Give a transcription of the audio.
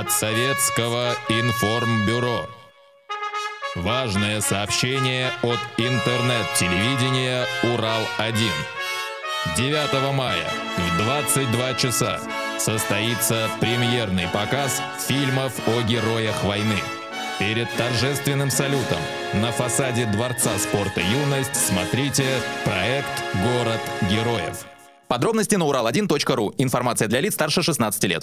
от Советского информбюро. Важное сообщение от интернет-телевидения «Урал-1». 9 мая в 22 часа состоится премьерный показ фильмов о героях войны. Перед торжественным салютом на фасаде Дворца спорта «Юность» смотрите проект «Город героев». Подробности на урал1.ру. Информация для лиц старше 16 лет.